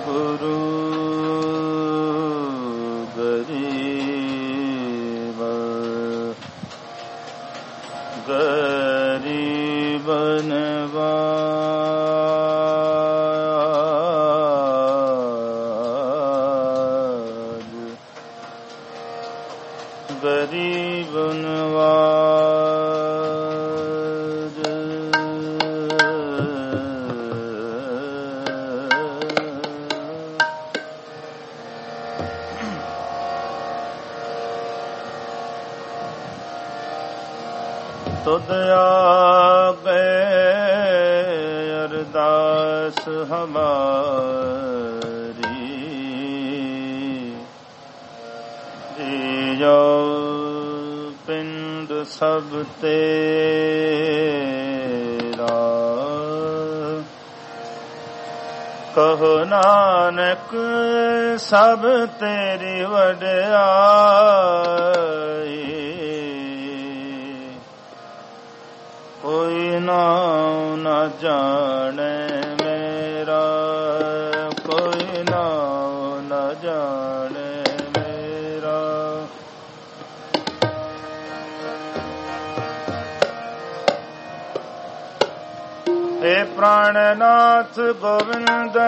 गुरु गरीब गरीब नवाज गरीब नवाज तुद आगे अरदास हमारी जियो पिंड सब तेरा कहो नानक सब तेरी वड्याई कोई नाम न जाने मेरा कोई नाम न जाने मेरा हे प्राणनाथ गोविंद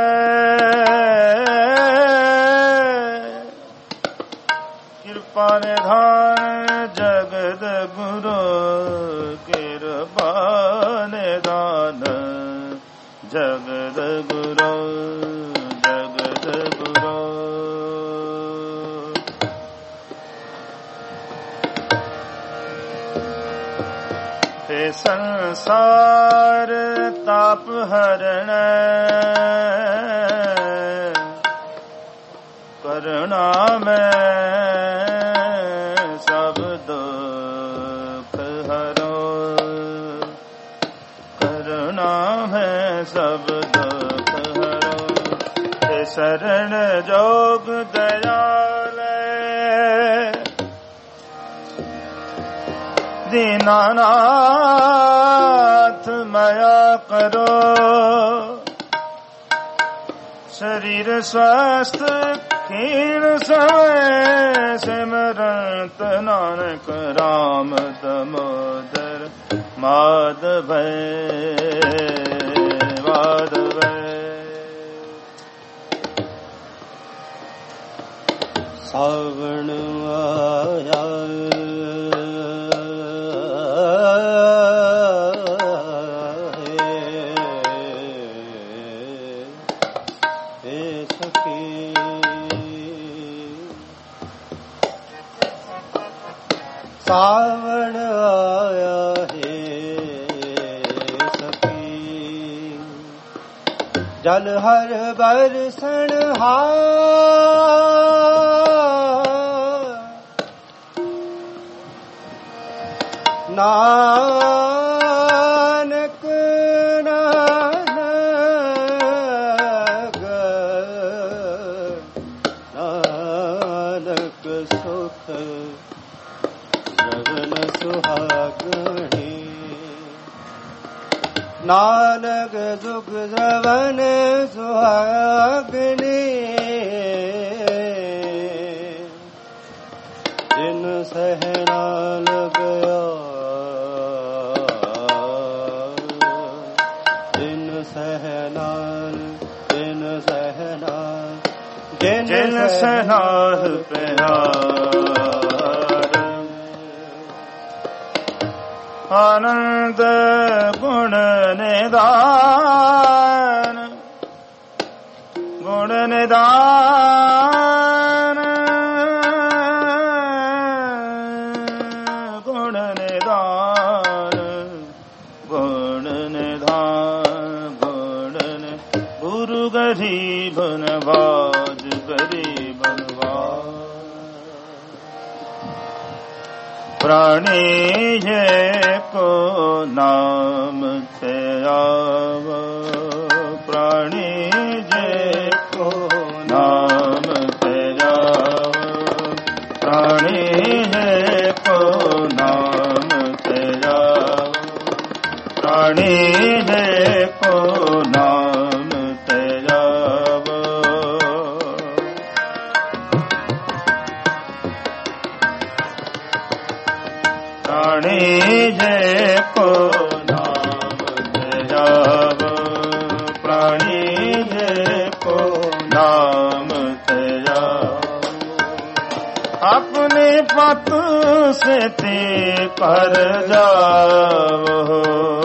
कृपा निधान जगद गुरु कृपा निधान जगद गुरु जगद गुरु हे संसार ताप हरण करुणा में सब दुख हरो करुणा में सब दुख हरो हे शरण जोग दयाल दीनानाथ मया करो शरीर स्वस्थ क्षीण समय सिमरत नानक राम दामोदर माधव माधव सावण आया सावण आया है सखी जल हर बरसण नानक नानक सुख सुहागणी नानक सुख जवन सुहागणी जिन सहना गया जिन सहना जिन सहना प्यार आनंद गुण निदान गुण निदान गुण निदान गुण निधान गुण गुरु गरीब नवाज गरीब नवाज प्राणी ये को नाम थे आव प्राणी ये को नाम थे आव प्राणी ये को नाम थे आव प्राणी ये को नाम थे आव पत सेति पर जावो।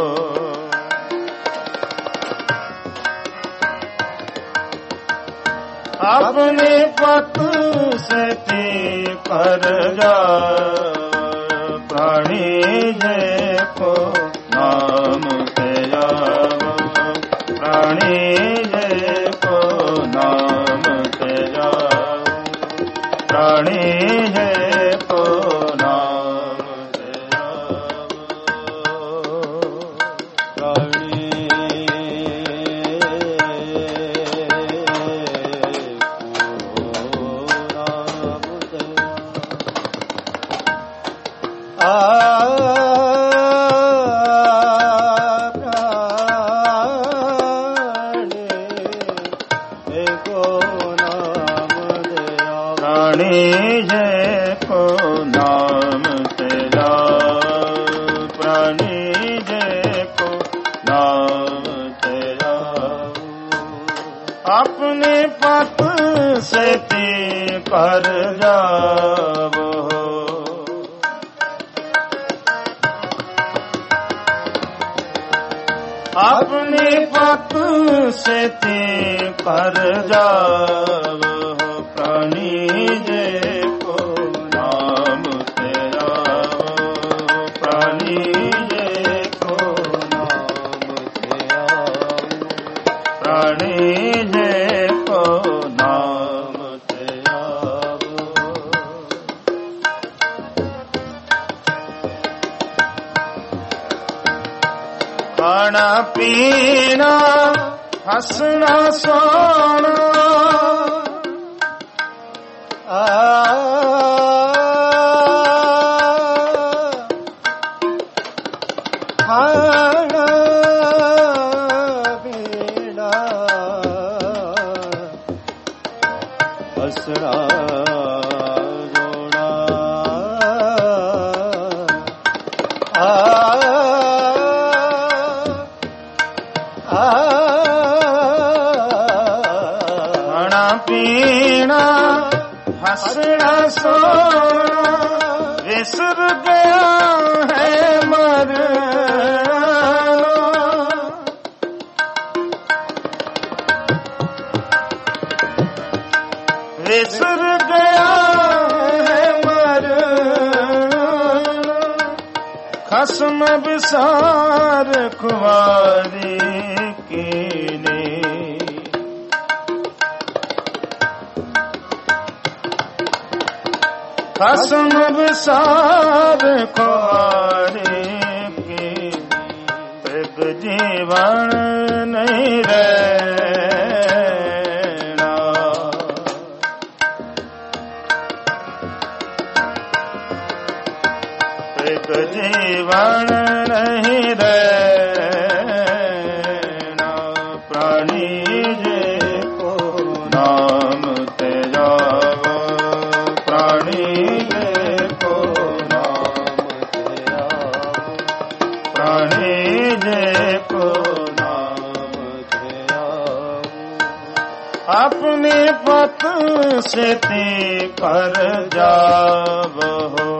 अपने पत सेति पर जावो। प्राणी जय को नाम ते जावो। प्राणी जय को नाम ते जावो। प्राणी जय को नाम ते जावो। प्राणी अपने पत सेति पर जावो। अपने पत सेति पर जावो। प्राणी जय को नाम ते जावो। प्राणी जय को नाम ते जावो। प्राणी जय को नाम ते जावो। खाना पीना हंसना सोना खाना पीना हंसना रोना खाना पीना हंसना सोना विसर गया है मरना। विसर गया है मरना। खसम विसार खुवारी कीने। खसम विसार खुवारी कीने। प्रभ जीवन नहीं रहना। प्रभ जीवन नहीं रहना। प्राणी जय को नाम ते जावो। प्राणी जय को नाम ते जावो। प्राणी जय को नाम ते जावो। अपने पत सेति पर जावो।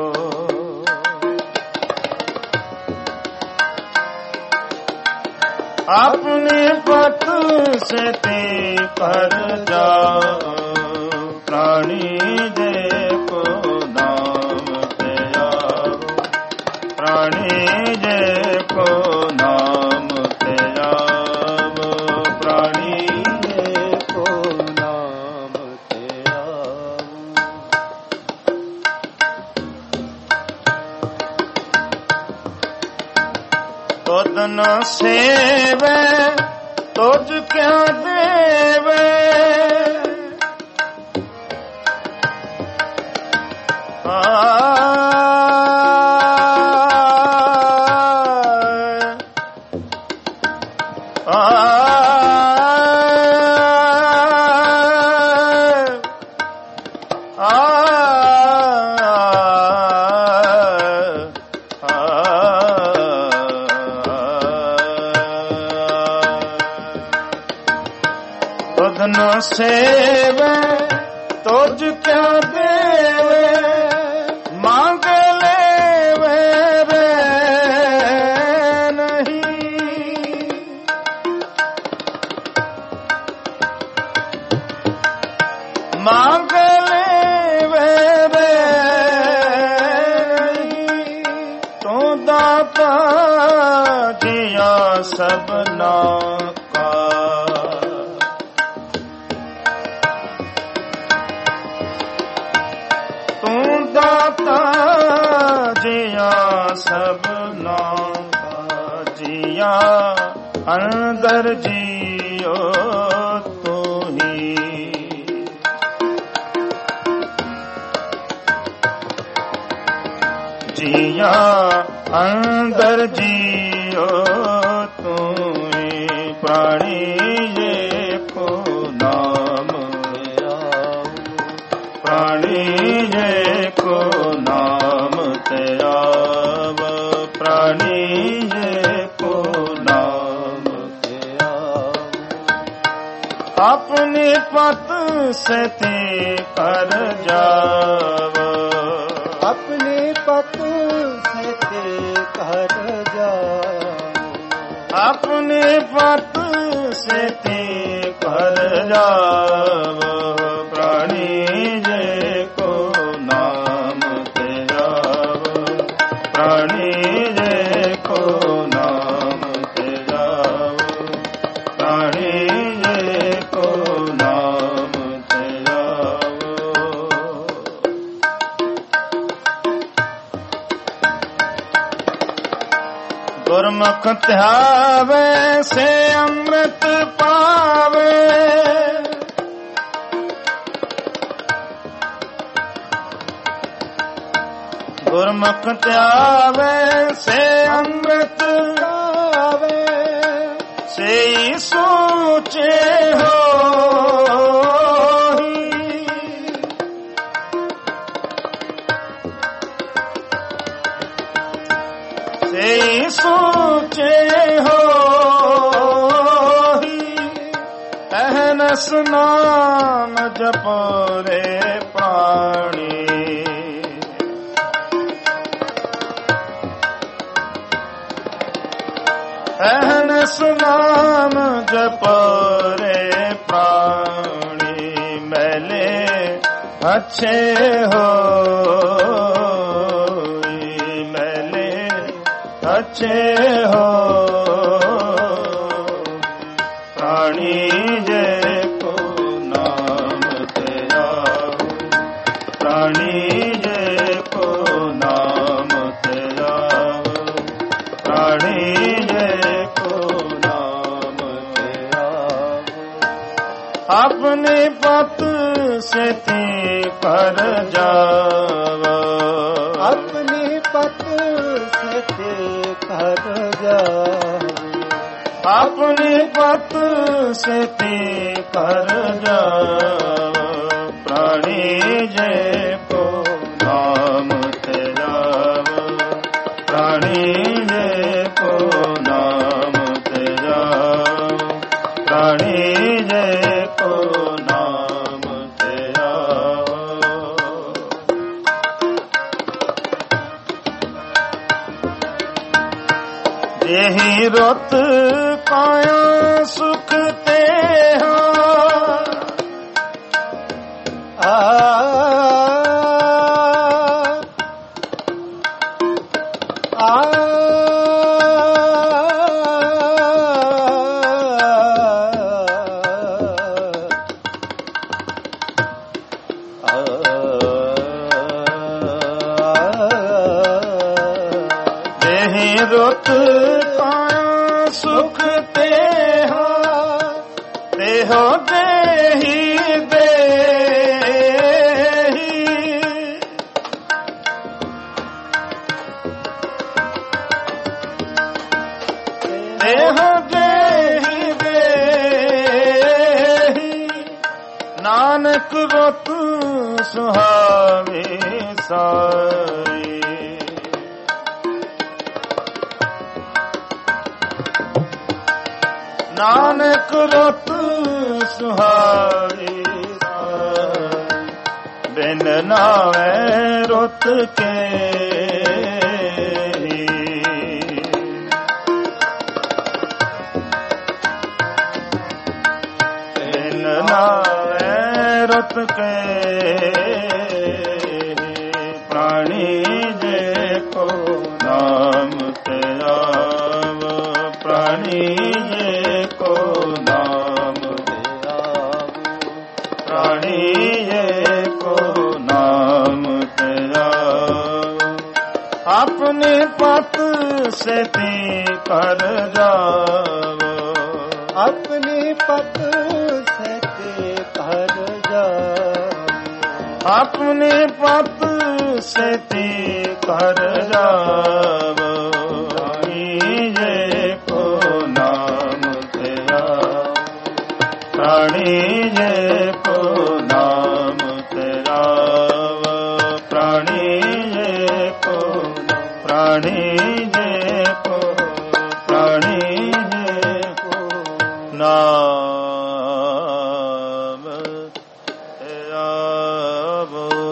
अपने पत सेति पर जाओ। प्राणी जय को नाम ते जाओ। प्राणी जय को नाम ते जाओ। प्राणी जय को नाम ते जाओ। तुद न सेवे तुझ क्या देवे। तुध न सेवे तुझ क्या देवे। ਮੰਗ ਲੈਵੇ ਰੇ ਤੂੰ ਦਾਤਾ ਜਿਆ ਸਭਨਾ ਕਾ। ਤੂੰ ਦਾਤਾ ਜਿਆ ਸਭਨਾ ਕਾ। ਜਿਆ ਅੰਦਰ ਜੀਓ ਤੂੰ ਹੀ। ਜਿਆ ਅੰਦਰ ਜੀਓ ਤੂੰ ਹੀ। ਪ੍ਰਾਣੀ ਜੇ ਕੋ ਨਾਮ ਆਉ। ਪ੍ਰਾਣੀ ਜੇ ਕੋ ਨਾਮ ਤੇ ਆਵ। ਪ੍ਰਾਣੀ ਜੇ ਕੋ ਨਾਮ ਤੇ ਆਵ। ਆਪਣੀ ਪਤ ਸੇ ਤੇ ਕਰ ਜਾਵ। ਆਪਣੀ ਪਤ ਸੇ ਤੇ ਕਰ ਜਾਵ। ਆਪਣੀ ਪਤ ਸੇ ਤੇ ਕਰ ਜਾਵ। ਪ੍ਰਾਣੀ ਜੇ ਕੋ ਨਾਮ ਤੇ ਆਵ। ਪ੍ਰਾਣੀ ਜੇ ਕੋ ਨਾਮ ਤੇ ਆਵ। ਪ੍ਰਾਣੀ ਜੇ ਕੋ ਨਾਮ ਤੇ ਆਵ। ਗੁਰਮੁਖ ਧਿਆਵੇ ਸੇ ਅੰਮ੍ਰਿਤ ਪਾਵੇ। ਗੁਰਮੁਖ ਧਿਆਵੇ ਸੇ ਅੰਮ੍ਰਿਤ ਪਾਵੇ। ਸੇ ਸੋਚੇ ਹੋਈ। ਸੇ ਸੋਚੇ ਹੋਈ। ਅਹਨਸ ਨਾਮ ਜਪੋ ਰੇ ਪ੍ਰਾਣੀ। ਅਹਨਸ ਨਾਮ ਜਪੋ ਰੇ ਪ੍ਰਾਣੀ। ਮੈਲੇ ਅੱਛੇ ਹੋਈ। ਮੈਲੇ ਅੱਛੇ ਹੋ। ਪ੍ਰਾਣੀ ਜੇ ਕੋ ਨਾਮ ਤੇ ਆਵ। ਪ੍ਰਾਣੀ ਜੇ ਕੋ ਨਾਮ ਤੇ ਆਵ। ਪ੍ਰਾਣੀ ਜੇ ਕੋ ਨਾਮ ਤੇ ਆਵ। ਆਪਣੀ ਪਤ ਸੇ ਤੇ ਕਰ ਜਾਵ। ਆਪਣੀ ਪਤ ਸੇ ਤੇ ਕਰ ਜਾਵ। ਆਪਣੀ ਪਤ ਸੇ ਤੇ ਕਰ ਜਾਵ। ਪ੍ਰਾਣੀ ਜੇ ਕੋ ਨਾਮ ਤੇ ਆਵ। ਪ੍ਰਾਣੀ ਜੇ ਕੋ ਨਾਮ ਤੇ ਆਵ। ਪ੍ਰਾਣੀ ਜੇ ਕੋ ਨਾਮ ਤੇ ਆਵ। ਜਿਹੀ ਰੁੱਤ ਕਾਇਆ ਸੁਖ ਤੇ ਜਿਹੀ ਰੁੱਤ ਕਾਇਆ ਸੁਖ ਤੇ ਦੇਹੋ ਦੇਹੀ ਦੇਹੀ। ਦੇਹੋ ਦੇਹੀ ਦੇਹੀ। ਨਾਨਕ ਰੁੱਤ ਸੁਹਾਵੇ ਸਾਰੀ। ਨਾਨਕ ਰੁੱਤ ਸੁਹਾਵੇ ਸਾਰੀ। ਬਿਨ ਨਾਵੇਂ ਰੁੱਤ ਕੇ ਬਿਨ ਨਾਵੇਂ रुत के प्राणी जे को नाम ते आव प्राणी जे को नाम ते आव प्राणी जे को नाम ते आव अपने पत से ती कर जाव अपने पत से ते कर जाव अपने पत से ती कर जाव प्राणी जे को नाम ते आव प्राणी जे को नाम ते आव प्राणी जे को प्राणी जे को प्राणी जे को नाम ते आव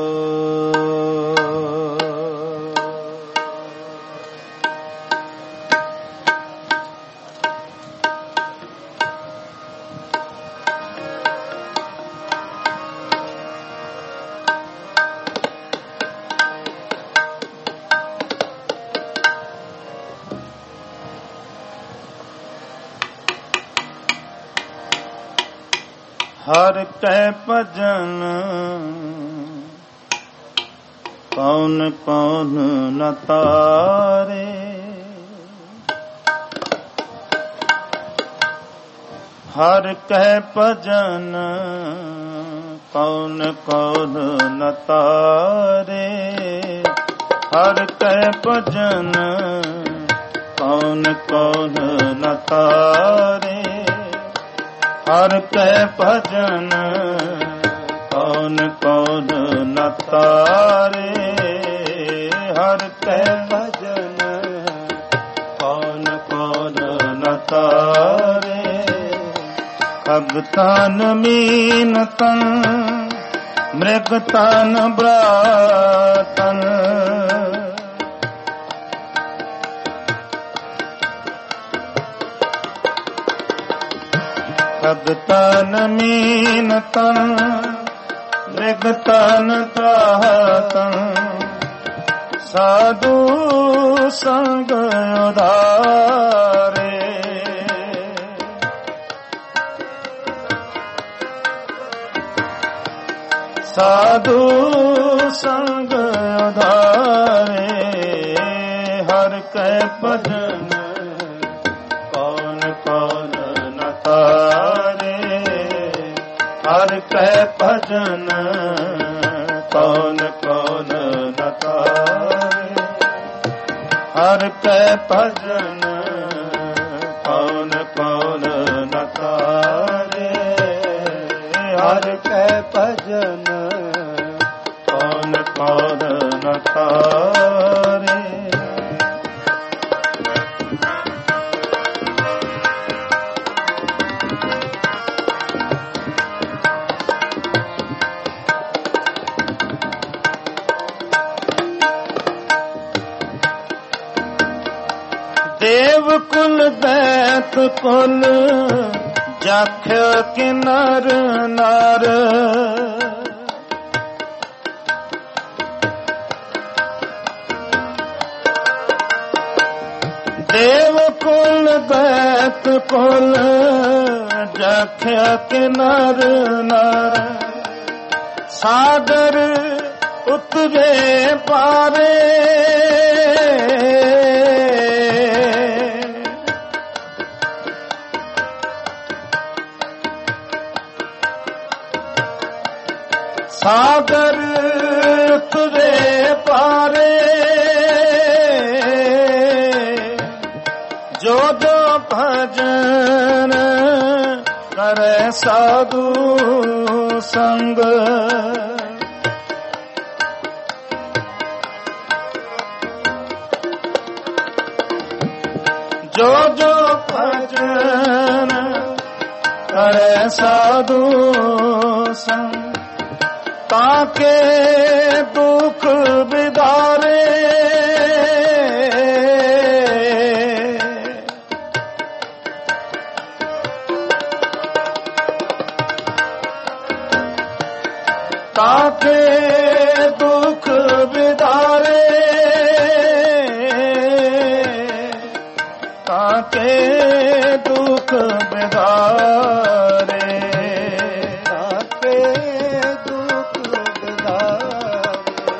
हर कै भजन कौन कौन न तारे हर कै भजन कौन कौन न तारे हर कै भजन कौन कौन न तारे हर कै भजन कौन कौन न तारे हर कै भजन कौन कौन न तारे खग तन मीन तन मृग तन ब्रातन खग तन मीन तन मृग तन त्रातन साधु संग उधारे साधु संग उधारे हर कै भजन कौन कौन न तारे हर कै भजन कौन कौन न तारे हर कै भजन कौन कौन न तारे हर कै भजन कौन कौन न तारे देव कुल दैत कुल जाख्य किन्नर नार देव कुल दैत कुल जाख्य किन्नर नार सागर उतरे पारे सागर तुझे पारे जो जो भजन करे साधु संग जो जो भजन करे साधु संग ताके दुख बिदारे ताके दुख विदारे, ताके दुख विदारे, ताके दुख विदारे,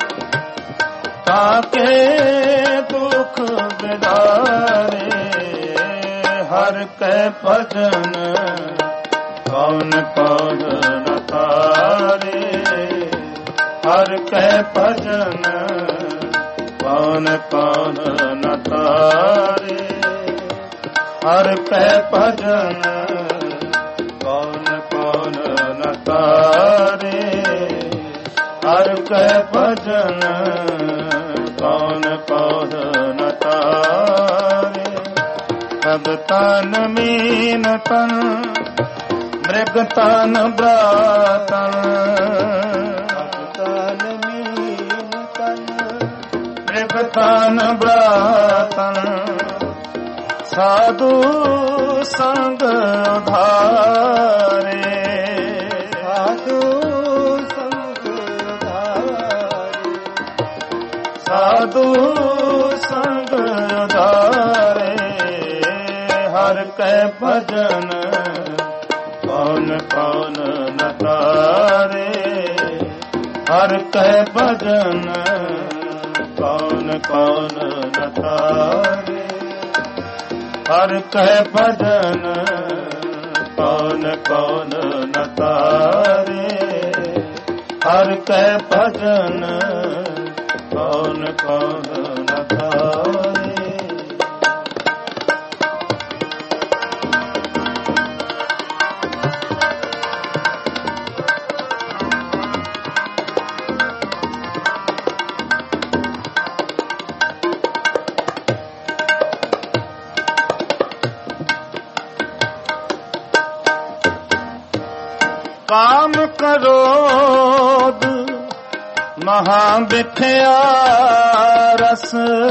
ताके दुख विदारे। हर कै भजन कौन कौन न तारे, हर कै भजन कौन कौन न तारे, हर कै भजन कौन कौन न तारे, हर कै भजन कौन कौन न तारे। सब तन मीन तन मृग तन ब्रातन, तन मीन तन मृग तन ब्रातन, साधु संग उधारे, साधु संग उधारे, साधु संग उधारे। हर कै भजन कौन कौन न तारे, हर कै भजन कौन कौन न तारे, हर कै भजन कौन कौन न तारे, हर कै भजन कौन कौन न तारे। काम क्रोध महाबिख्या रस,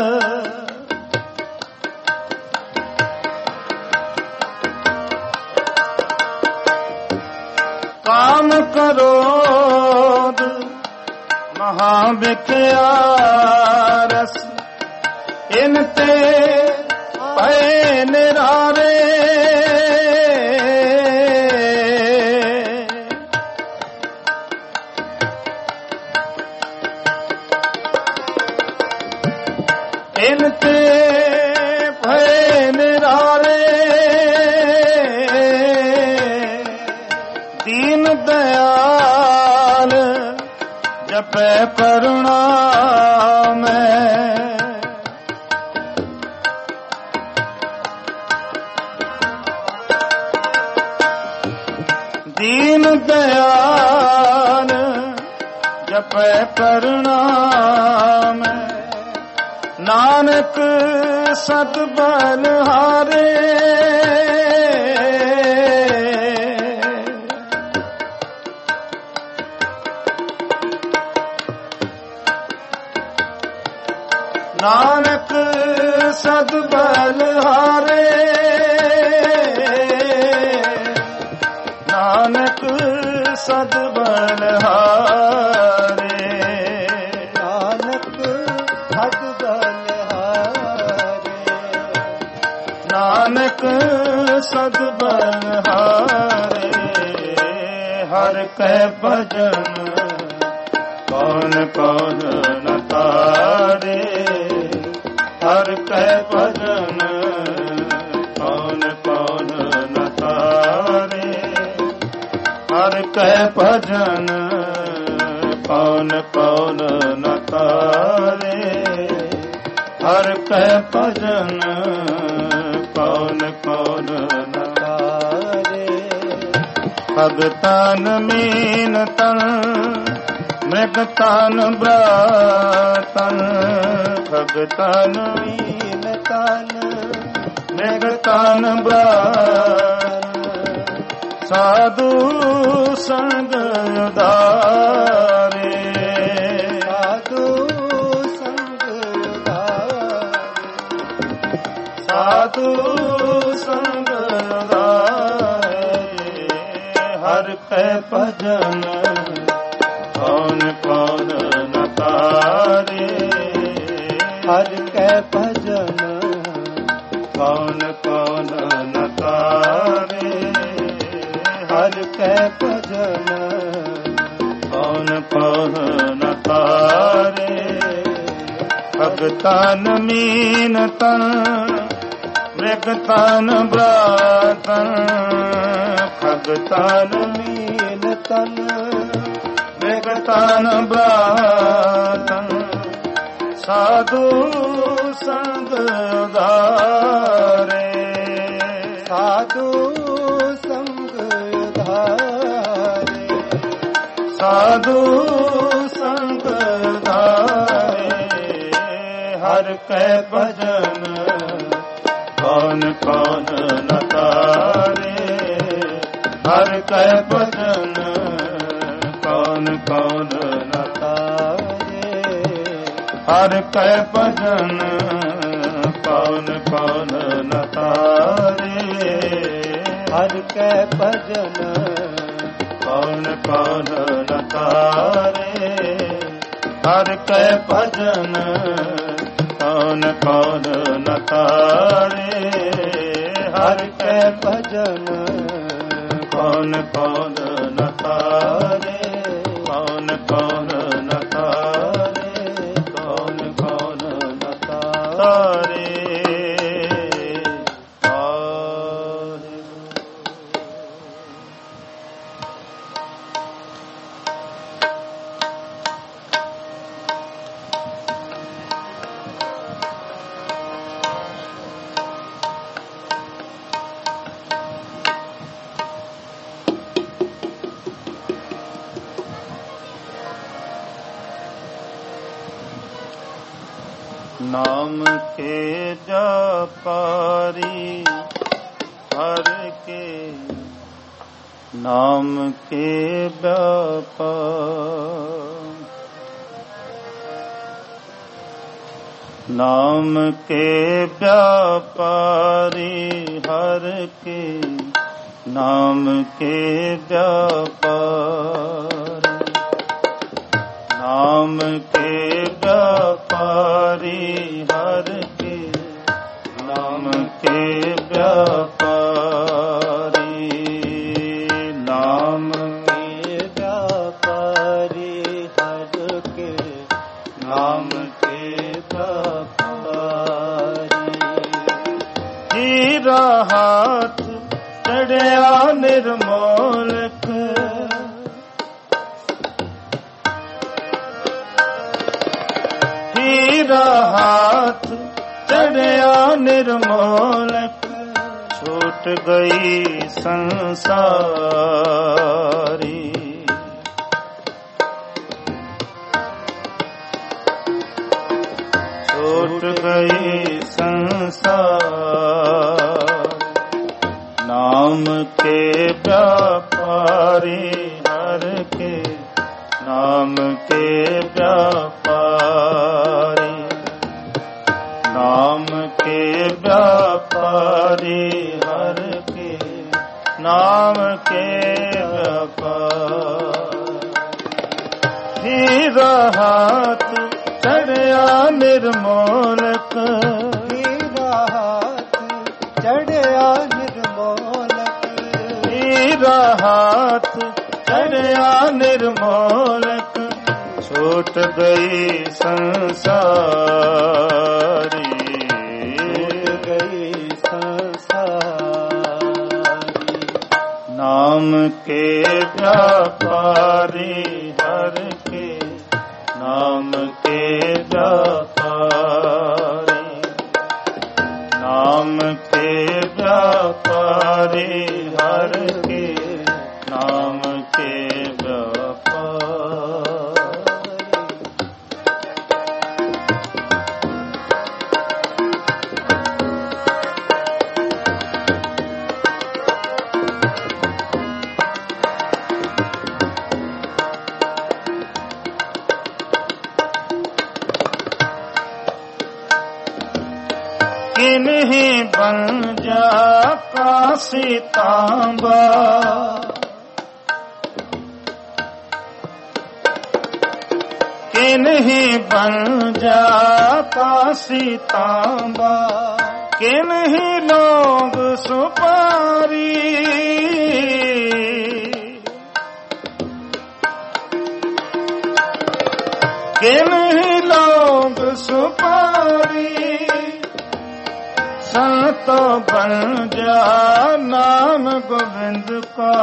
काम क्रोध महाबिख्या रस। इनते भय निरारे, इनते भय निरारे। दीन दयाल जपै करुणा में, दीन दयाल जपै करुणा में। नानक सत बलहारे, नानक सत बलहारे, नानक सत बलहारे, नानक सत बलहारे, नानक सत बलहारे। हर कै भजन कौन कौन न तारे, हर कै भजन कौन कौन न तारे, हर कै भजन कौन कौन न तारे, हर कै भजन कौन कौन न तारे। भगतन मीन तन मृग तन ब्रातन, भगतन मीन तन मृग तन ब्रातन। साधु संग उधारे, साधु संग उधारे, साधु संग उधारे। हर कै भजन ਕੌਣ ਕੌਣ ਨ ਤਾਰੇ ਹਰਿ ਕੈ ਭਜਨ ਕੌਣ ਕੌਣ ਨ ਤਾਰੇ ਹਰਿ ਕੈ ਭਜਨ ਕੌਣ ਕੌਣ ਨ ਤਾਰੇ ਭਗਤਨ ਮੀਨਤਨ ਮ੍ਰਿਗਤਨ ਬ੍ਰਾਤਨ ਭਗਤਨ ਮੀਨਤਨ ਮ੍ਰਿਗਤਨ ਬ੍ਰਾਤਨ ਸਾਧੂ ਸੰਗ ਉਧਾਰੇ ਸਾਧੂ ਸੰਗ ਉਧਾਰੇ ਸਾਧੂ ਸੰਗ ਉਧਾਰੇ ਹਰਿ ਕੈ ਭਜਨ ਕੌਣ ਕੌਣ ਨ ਤਾਰੇ ਹਰਿ ਕੈ ਭਜਨ ਕੌਣ ਕੌਣ ਨ ਤਾਰੇ ਹਰਿ ਕੈ ਭਜਨ ਕੌਣ ਕੌਣ ਨ ਤਾਰੇ ਹਰਿ ਕੈ ਭਜਨ ਕੌਣ ਕੌਣ ਨ ਤਾਰੇ ਹਰਿ ਕੈ ਭਜਨ ਕੌਣ ਕੌਣ ਨ ਤਾਰੇ ਹਰਿ ਕੈ ਭਜਨ ਕੌਣ ਕੌਣ ਨ ਤਾਰੇ ਕੌਣ ਕੌਣ ਨ ਤਾਰੇ ਕੌਣ ਕੌਣ ਨ ਤਾਰੇ ਨਾਮ ਕੇ ਜਪਾਰੀ ਹਰ ਕੇ ਨਾਮ ਕੇ ਵਪਾਰ ਨਾਮ ਕੇ ਵਪਾਰੀ ਹਰ ਕੇ ਨਾਮ ਕੇ ਵਪਾਰ ਨਾਮ ਕੇ ਵਪਾਰੀ ਹਰ ਕੇ ਨਾਮ ਕੇ ਵਪਾਰੀ ਨਾਮ ਕੇ ਵਪਾਰੀ ਹਰ ਕੇ ਨਾਮ ਕੇ ਵਪਾਰੀ ਹੀਰਾ ਹੱਥ ਚੜਿਆ ਨਿਰਮੋਲਕ ਹੀਰਾ ਹੱਥ ਚੜਿਆ ਨਿਰਮੋਲਕ ਛੂਟ ਗਈ ਸੰਸਾਰੀ ਛੂਟ ਗਈ ਸੰਸਾਰ ਨਾਮ ਕੇ ਵਪਾਰੀ ਹਰ ਕੇ ਨਾਮ ਕੇ ਵਪਾਰੀ ਨਾਮ ਕੇ ਵਪਾਰੀ ਹਰ ਕੇ ਨਾਮ ਕੇ ਵਪਾਰੀ ਹੀਰਾ ਹੱਥ ਚੜਿਆ ਨਿਰਮੋਲਕ ਹੀਰਾ ਹੱਥ ਚੜਿਆ ਨਿਰਮੋਲਕ ਹੀਰਾ ਹੱਥ ਚੜਿਆ ਨਿਰਮੋਲਕ ਛੂਟ ਗਈ ਸੰਸਾਰੀ ਛੂਟ ਗਈ ਸੰਸਾਰੀ ਨਾਮ ਕੇ ਵਪਾਰੀ ਹਰ ਕੇ ਨਾਮ ਕੇ ਵਪਾਰੀ ਨਾਮ ਕੇ ਵਪਾਰੀ ਹਰ ਕੇ ਨਾਮ ਕੇ किन्हीं बन जा काशी तांबा किन्हीं बन जाता सीतांबा, किन्हीं लोग सुपारी, किन्हीं लोग सुपारी, संत बन जा नाम गोविंद का।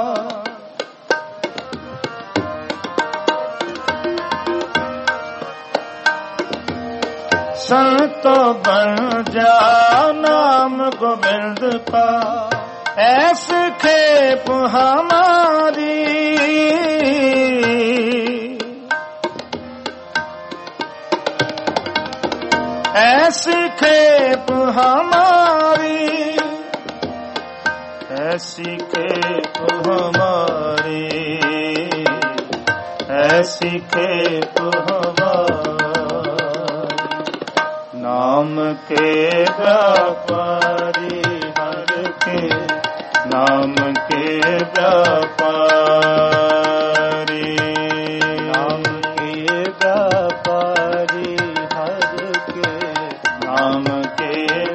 संत बन जा नाम गोविंद का, ऐसे खेप हमारी, ऐसी खेप हमारी, ऐसी खेप हमारी, ऐसी खेप हमारी। नाम के व्यापारी हर के, नाम के व्यापारी, नाम के व्यापारी हर के, नाम के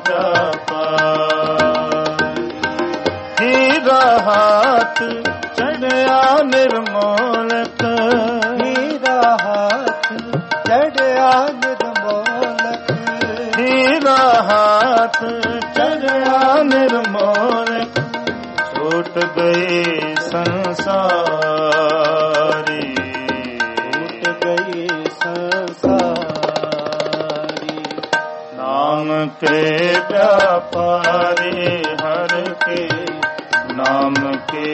व्यापारी। हीरा हाथ चढ़या निर्मोलक, हीरा हाथ चढ़या निर्मोलक, हीरा हाथ चढ़या निर्मोलक, छूट गई संसारी, छूट गई संसारी। नाम के व्यापारी हर के, नाम के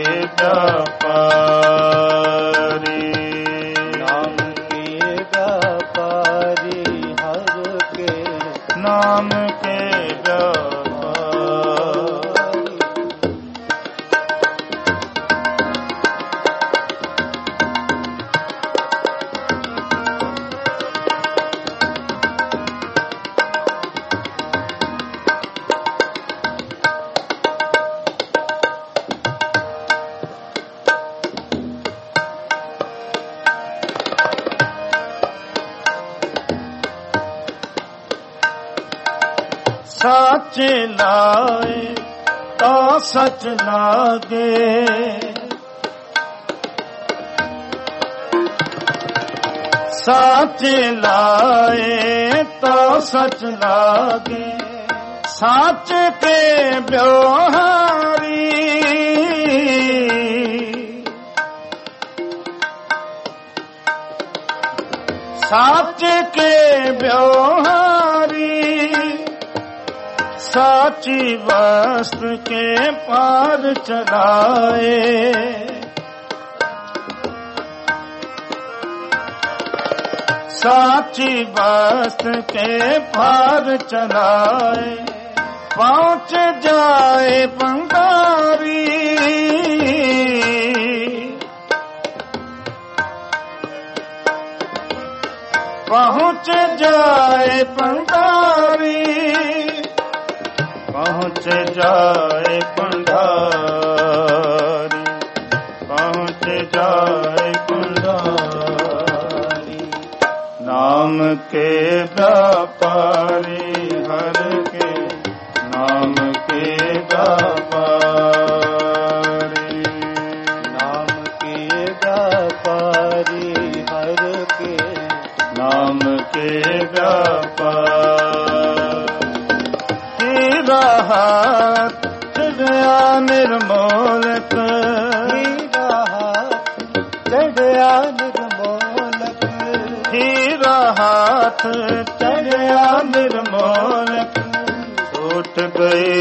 व्यापारी, नाम के व्यापारी हर के, नाम के व्यापारी। सच लाए तो सच लागे, सच लाए तो सच लागे, सच के व्यवहारी, सच के व्यवहारी, साची वस्तु के पार चलाए, साची वस्तु के पार चलाए, पहुंच जाए पंडारी, पहुंच जाए पंडारी, पहुंच जाए पंडारी, पहुंच जाए पंडारी। नाम के व्यापारी हर के, नाम के व्यापारी, नाम के व्यापारी हर के, नाम के व्यापारी। हीरा हाथ चढ़या निर्मोलक, हीरा हाथ चढ़या निर्मोलक, हीरा हाथ चढ़या निर्मोलक, छूट गई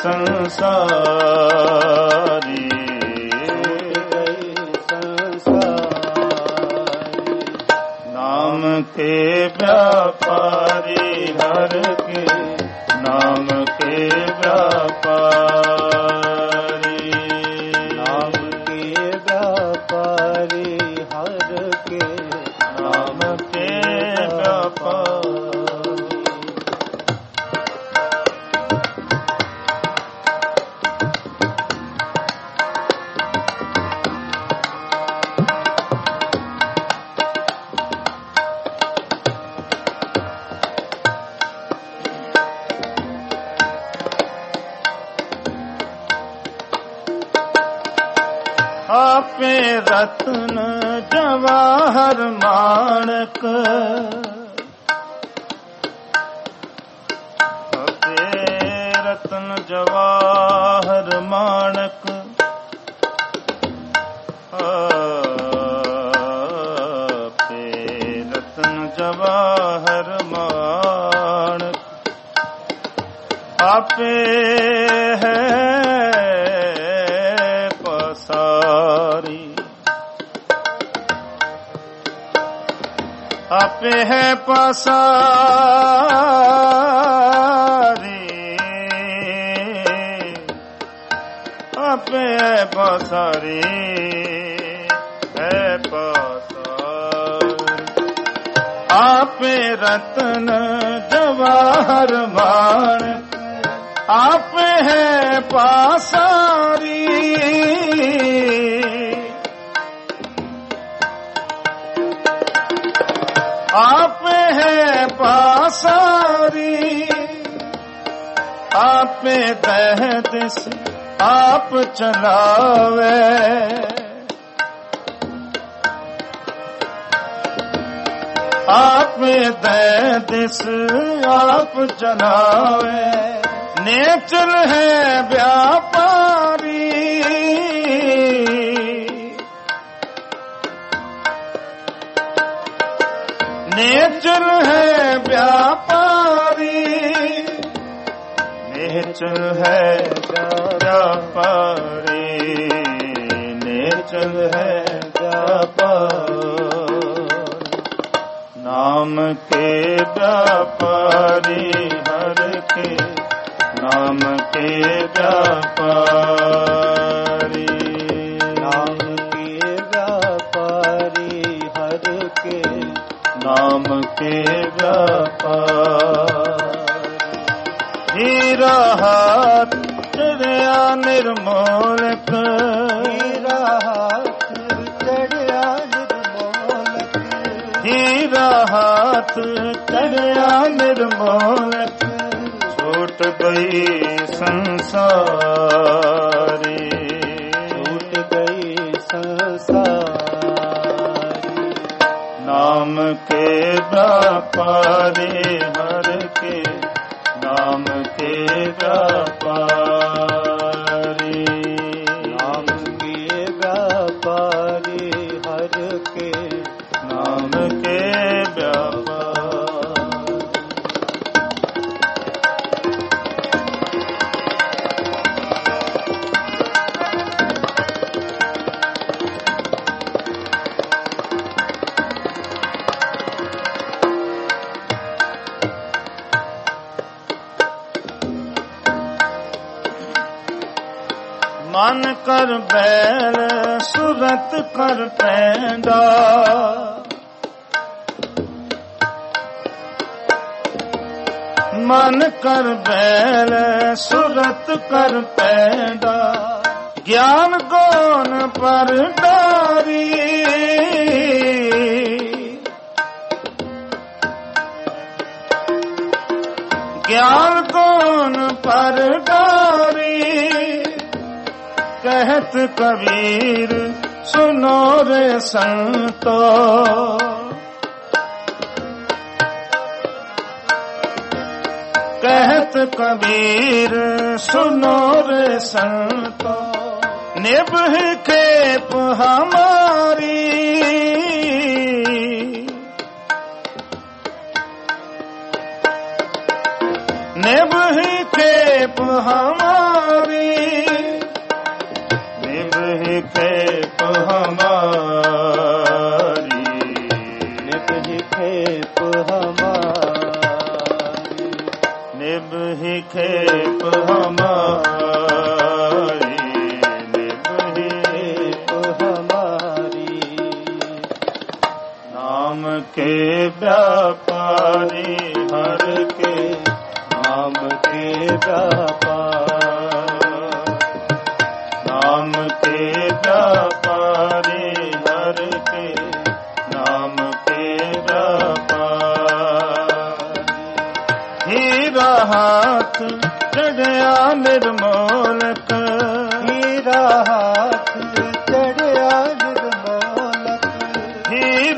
संसारी, नाम के व्यापारी हर के, नाम के व्यापारी, नाम के व्यापारी हर के, नाम के व्यापारी। रत्न जवाहर माणक आपे रत्न जवाहर माणक आपे रत्न जवाहर माणक आपे है पसारी आपे है पसारी आपे है पसारी है पसारी आपे रत्न जवाहर माणक आप है पासारी आप है पासारी आप दह दिस आप चलावे आप दह दिस आप चलावे नेचर है व्यापारी नेचर है व्यापारी नेचर है व्यापारी नेचर है व्यापारी नाम के व्यापारी हर के नाम के व्यापारी नाम के व्यापारी हर के नाम के व्यापारी हीरा हाथ चढ़िया निर्मोलक हीरा हाथ चढ़िया निर्मोलक हीरा हाथ चढ़िया निर्मोलक छूट गई संसारी छूट गई संसारी नाम के व्यापारी हर के नाम के व्यापारी नाम के व्यापारी हर के नाम के व्यापारी मन कर बैल सुरत कर पैंदा मन कर बैल सुरत कर पैंदा ज्ञान गौन पर डारी ज्ञान गौन पर डारी कहत कबीर सुनो रे संतो कहत कबीर सुनो रे संतो निभ खेप हमारी निभ खेप हमारी खेप हमारी निभि खेप हमारी निभि खेप हमारी निभि खेप हमारी नाम के व्यापारी हर के नाम के व्यापारी नाम के व्यापारी हर के नाम के व्यापारी हीरा हाथ चढ़िया निर्मोलक हीरा हाथ चढ़िया निर्मोलक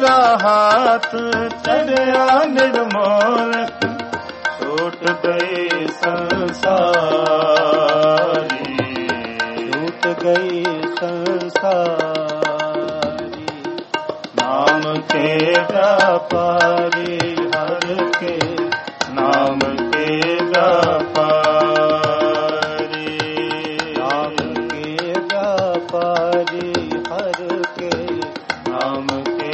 तेरा हाथ चढ़या निर्मोल, छूट गई संसारी, छूट गई संसारी। नाम के व्यापारी हर के, नाम के व्यापारी, नाम के व्यापारी हर के, नाम के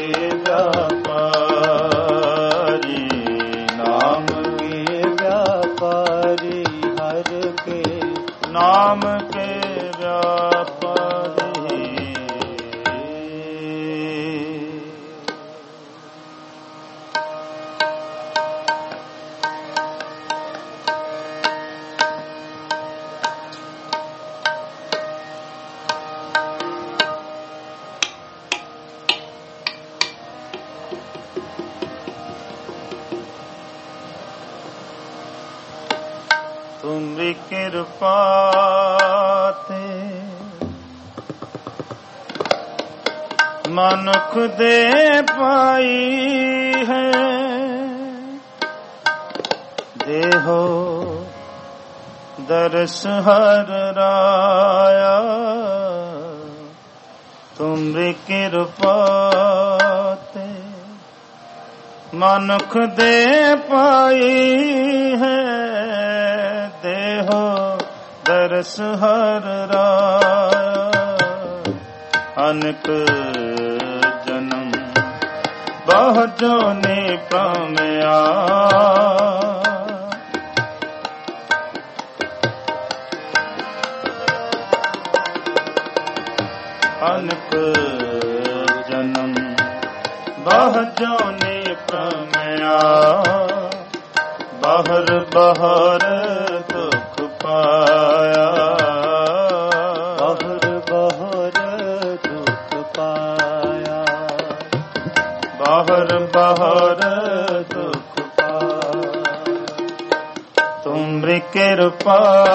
व्यापारी, नाम के व्यापारी हर के, नाम के व्यापारी। तुम्हारी कृपा ते मनुख दे पाई है, देहो दर्श हर राया। तुम्हारी कृपा ते मनुख दे पाई है, देहो दर्श हर राया। अनेक जन्म बहु जोनि प्रमया, अनेक जन्म बहु जोनि प्रमया। बाहर बाहर दुख पाया, बाहर बाहर दुख पाया, बाहर बाहर दुख पाया। तुम्हारी कृपा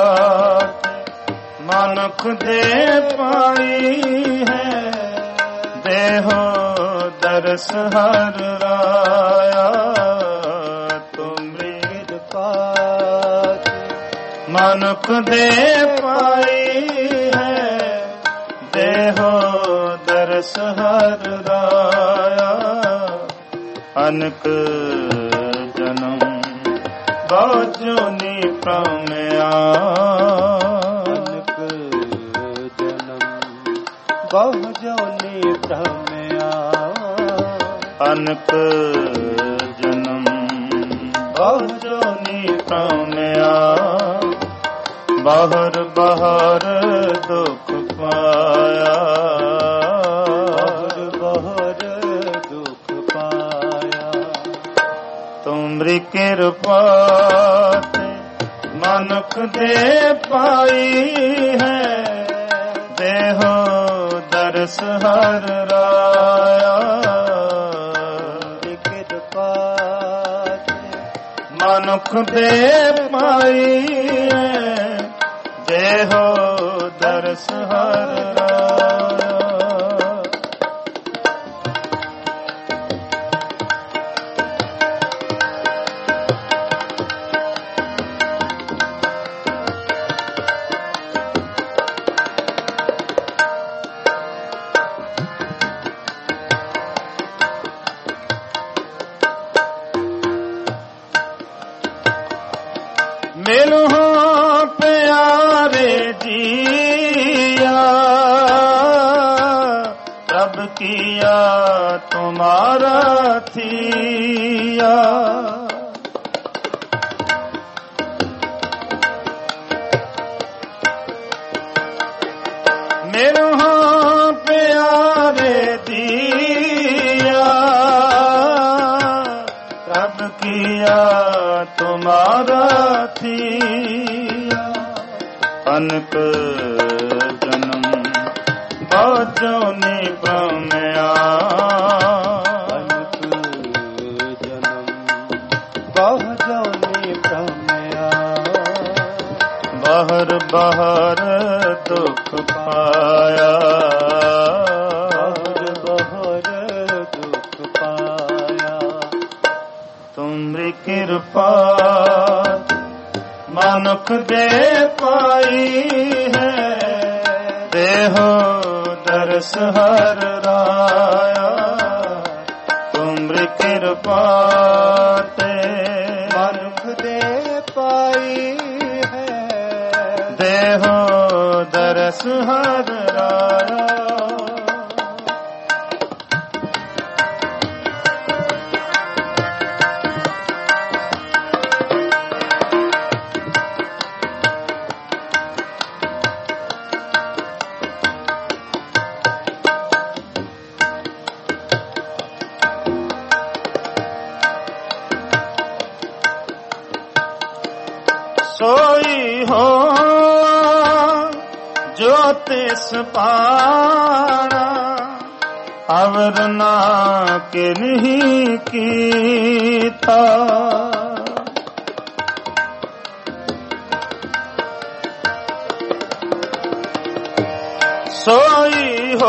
मनुख दे पाई है, देहो दर्श हर राया। मनुख दे पाई है, देहो दर्श हर राया। अनेक जन्म बहु जोनि प्रमया, अनेक जन्म बहु जोनि प्रमया। अनेक जन्म बहु जोनि प्रमया। बाहर बाहर दुख पाया, बाहर बाहर दुख पाया। तुम्हारी कृपा ते मनुख दे पाई है, देहो दर्श हर राया। कृपा मनुख दे पाई है, देहो दर्श हर राया। मिलो प्यारे जिया, तब किया तुम्हारा थिया। मेरे प्यारे दिया, तब किया तुम्हारा थिया। अनेक जन्म बहु जोनि प्रमया, अनेक जन्म बहु जोनि प्रमया। बाहर बाहर दुख पाया, बाहर बाहर दुख पाया। ਕਿਰਪਾ ਮਨੁੱਖ ਦੇ ਪਾਈ ਹੈ। ਦੇਹੋ ਦਰਸ ਹਰ ਰਾਇਆ ਤੁਮਰੀ ਕਿਰਪਾ ਤੇ ਮਨੁੱਖ ਦੇ ਪਾਈ ਹੈ। ਦੇਹੋ ਦਰਸ ਹਰ ਰਾਇਆ ਸੋਈ ਹੋ ਜੋ ਤਿਸ ਪਾਣਾ ਅਵਰ ਨਾ ਕਿਨਹੀ ਕੀਤਾ। ਸੋਈ ਹੋ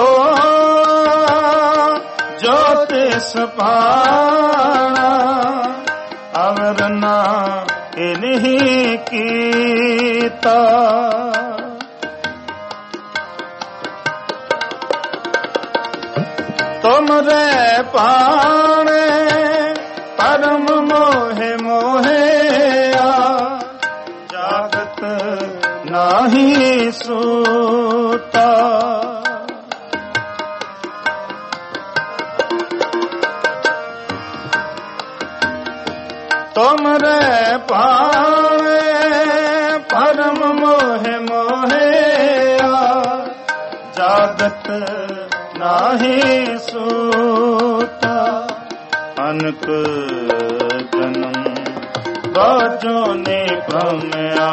ਜੋ ਤਿਸ ਪਾਣਾ ਅਵਰ ਨਾ ਨਹੀਂ ਕੀਤਾ। ਤੁਮਰੇ ਪਾਣੇ ਪਰਮ ਮੋਹਿ ਮੋਹਿਆ ਜਾਗਤ ਨਾਹੀ ਸੂਤਾ। ਤੁਮਰੇ ਪਾਣੇ ਪਰਮ ਮੋਹਿ ਮੋਹਿਆ ਜਾਗਤ ਨਾਹੀ ਸੂਤਾ। ਅਨਕ ਜਨਮ ਬਾਝੋਂ ਨੇ ਭ੍ਰਮਿਆ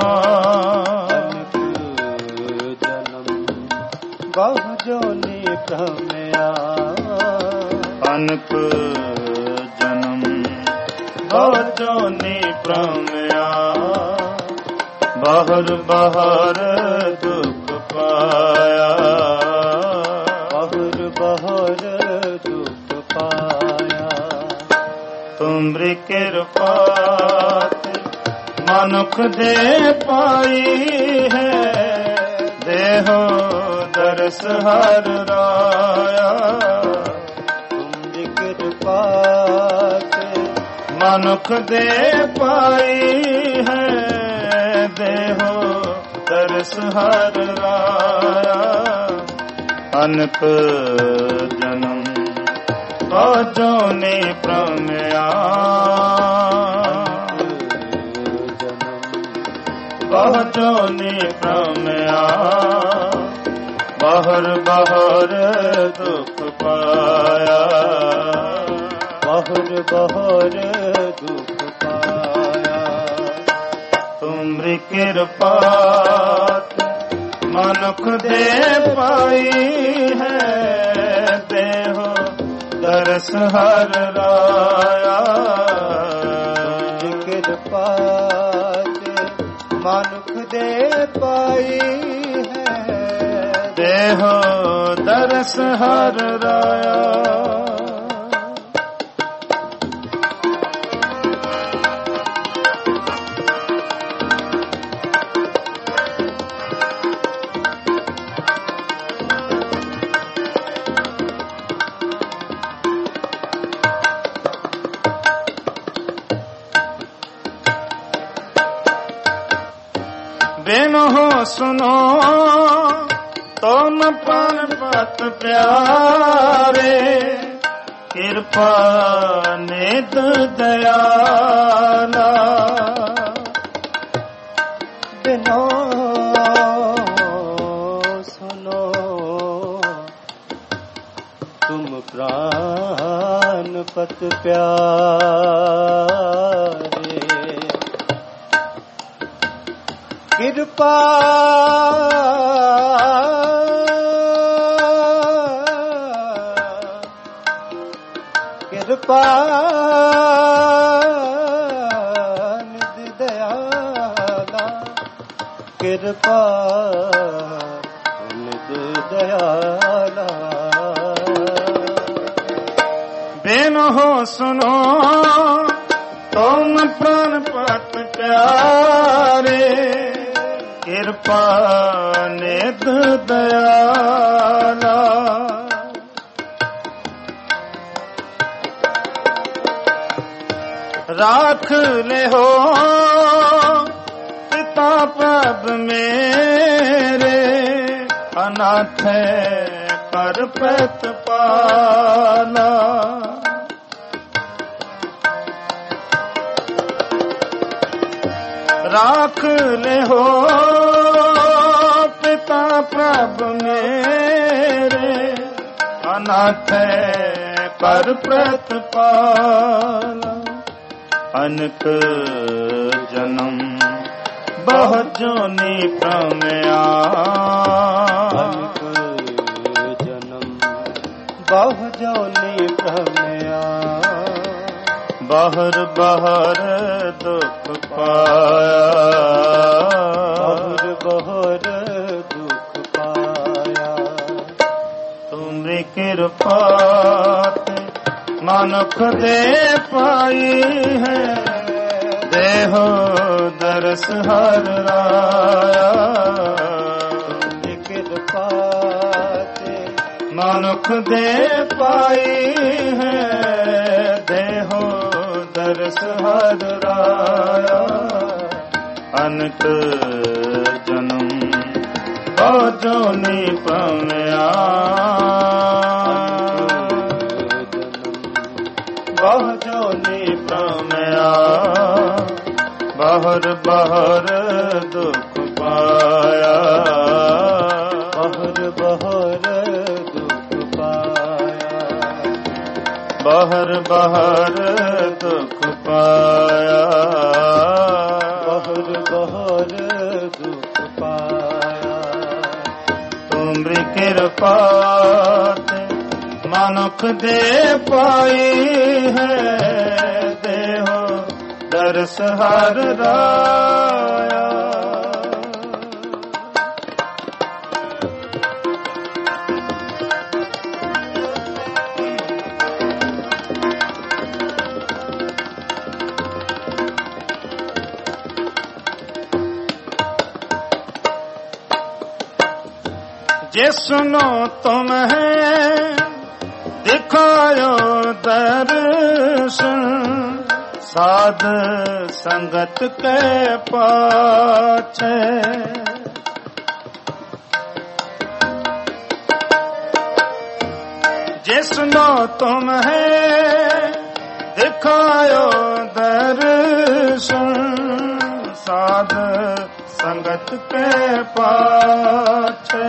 ਬਾਝੋਂ ਨੇ ਭ੍ਰਮਿਆ। ਅਨਕ ਬਾਝੋਂ ਨੇ ਭ੍ਰਮਿਆ ਬਾਹਰ ਬਾਹਰ ਦੁੱਖ ਪਾਇਆ। ਬਾਹਰ ਬਾਹਰ ਦੁੱਖ ਪਾਇਆ। ਤੁਮਰੀ ਕਿਰਪਾ ਮਨੁੱਖ ਦੇ ਪਾਈ ਹੈ। ਦੇਹੋ ਦਰਸ ਹਰ ਰਾਇਆ ਤੁਮਰੀ ਕਿਰਪਾ ਮਨੁੱਖ ਦੇ ਪਾਈ ਹੈ। ਦੇਹੋ ਦਰਸ ਹਰ ਰਾਇਆ ਅਨਕ ਜਨਮ ਬਾਝੋਂ ਨੇ ਭ੍ਰਮਿਆ। ਬਾਝੋਂ ਨੇ ਭ੍ਰਮਿਆ ਬਾਹਰ ਬਾਹਰ ਦੁੱਖ ਪਾਇਆ। ਬਾਹਰ ਬਾਹਰ ਦੁੱਖ ਪਾਇਆ। ਤੁਮਰੀ ਕਿਰਪਾ ਮਨੁੱਖ ਦੇ ਪਾਈ ਹੈ। ਦੇਹੋ ਦਰਸ ਹਰ ਰਾਇਆ ਤੁਮਰੀ ਕਿਰਪਾ ਮਨੁੱਖ ਦੇ ਪਾਈ ਹੈ। ਦੇਹੋ ਦਰਸ ਹਰ ਰਾਇਆ। ਬਿਨੋ ਸੁਨੋ ਤੁਮ ਪਰਬਤ ਪਿਆਰੇ ਕਿਰਪਾ ਨਿਧ ਦਇਆਲਾ। ਬਿਨੋ ਸੁਨੋ ਤੁਮ ਪ੍ਰਾਨ ਪਤ ਪਿਆਰੇ ਕਿਰਪਾ ਕਿਰਪਾ ਨਿਧ ਦਇਆਲਾ। ਕਿਰਪਾ ਨਿਧ ਦਇਆਲਾ। ਬਿਨੋ ਸੁਨੋ ਤੁਮ ਪ੍ਰਾਨ ਪਤ ਪਿਆਰੇ, ਕਿਰਪਾ ਨਿਧ ਦਇਆਲਾ। ਰਾਖ ਲਿਓ ਪਿਤਾ ਪ੍ਰਭ ਮੇਰੇ, ਅਨਾਥੈ ਕਰ ਪ੍ਰਤ ਪਾਲਾ। ਰਾਖ ਲਿਓ ਪਿਤਾ ਪ੍ਰਭ ਮੇਰੇ, ਅਨਾਥੈ ਕਰ ਪ੍ਰਤ ਪਾਲਾ। ਅਨਕ ਜਨਮ ਬਹੁ ਜੋਨੀ ਭ੍ਰਮਿਆ, ਅਨਕ ਜਨਮ ਬਹੁ ਜੋਨੀ ਭ੍ਰਮਿਆ। ਬਾਹਰ ਬਾਹਰ ਦੁਖ ਪਾਇਆ, ਬਾਹਰ ਬਾਹਰ ਦੁਖ ਪਾਇਆ। ਤੁਮਰੀ ਕਿਰਪਾ ਤੇ ਮਨੁੱਖ ਦੇ ਪਾਈ ਹੈ, ਦੇਹੋ ਦਰਸ ਹਰ ਰਾਇਆ। ਤੁਮਰੀ ਕਿਰਪਾ ਤੇ ਮਨੁੱਖ ਦੇ ਪਾਈ ਹੈ, ਦੇਹੋ ਦਰਸ ਹਰ ਰਾਇਆ। ਅਨਕ ਜਨਮ ਬਹੁ ਜੋਨੀ ਭ੍ਰਮਿਆ, ਬਹੁ ਜੋਨੀ ਭ੍ਰਮਿਆ। ਬਾਹਰ ਬਾਹਰ ਦੁਖ ਪਾਇਆ, ਬਾਹਰ ਬਾਹਰ ਦੁਖ ਪਾਇਆ। ਬਾਹਰ ਬਾਹਰ ਦੁਖ ਪਾਇਆ, ਬਾਹਰ ਬਾਹਰ ਦੁਖ ਪਾਇਆ। ਤੁਮਰੀ ਕਿਰਪਾ ਤੇ ਮਨੁੱਖ ਦੇ ਪਾਈ ਹੈ, ਦੇਹੋ ਦਰਸ ਹਰ ਰਾਇਆ। जिसनो तुम है दिखायो दर्शन, साध संगत के पाछे। जिसनो तुम है दिखायो दर्शन, साध संगत के पाछे।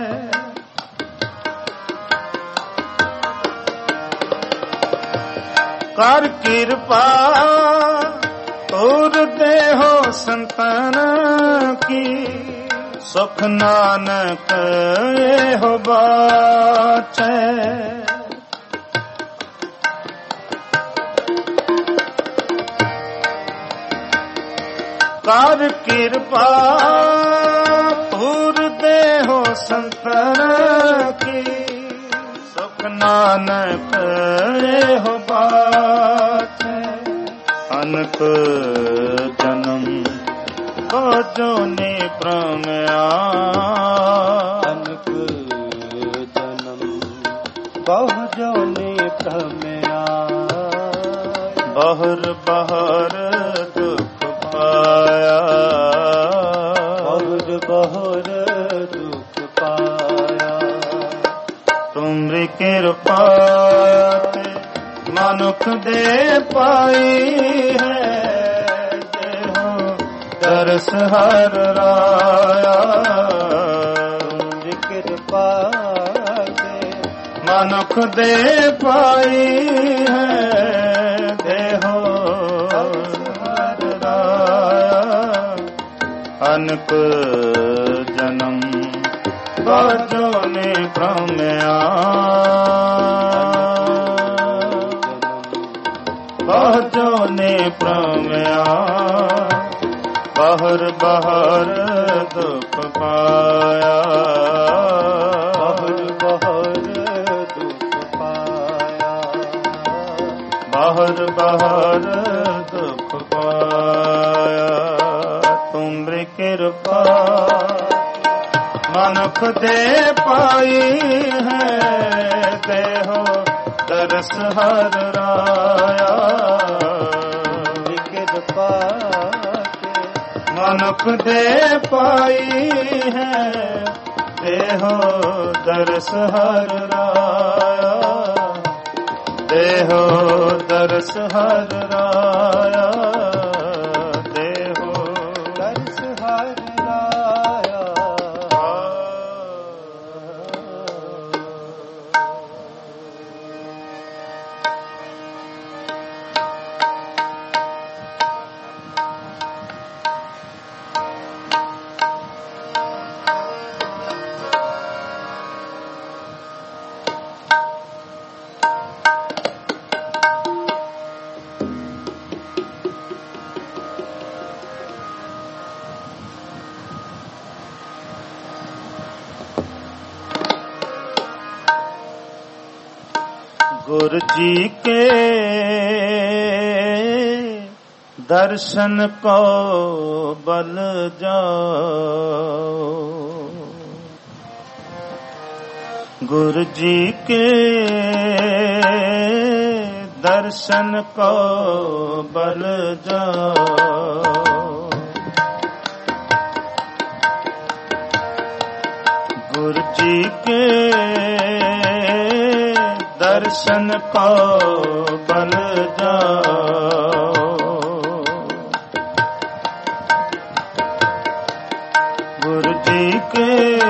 कर कृपा तोर देहो संतन की, सुख नानक एहो बाछे। कर कृपा तोर देहो संतन की, सुख नानक एहो बाछे। अनक जन्म बहु जोनी भ्रमया, अनक जन्म बहु जोनी भ्रमया। बाहर बाहर दुख पाया, बाहर बाहर दुख पाया। तुमरी कृपा ते मनुख दे पाई है, देहो दरस हर राया। तुमरी कृपा ते मनुख दे पाई है, देहो हर राया। अनक जन्म बाजो ने भ्रमया, बाजो ने भ्रमया। बाहर बाहर दुख पाया, बाहर बाहर दुख पाया। बाहर बाहर सुख पाया। तुमरी कृपा मनुख दे पाई है, देहो दरस हर राया। कृपा मनुख दे पाई है, देहो दरस हर राया। देहो दरस हर राया। देहो दरस हर राया। गुरु जी के दर्शन को बल जाओ। गुरु जी के दर्शन को बल जाओ। गुरु जी के दर्शन को बल जाओ। गुरु जी के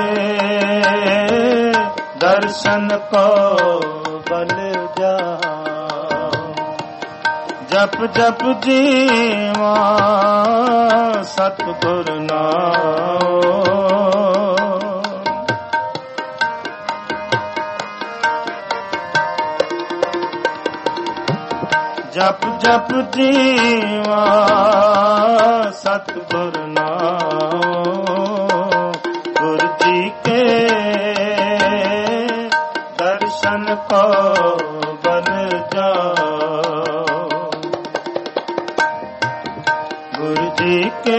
दर्शन को बल जाओ। जप जप जीवा सतगुरु नाम। जप जप जीवा सतगुरु नाम। गुरु जी के दर्शन को बल जाओ। गुरु जी के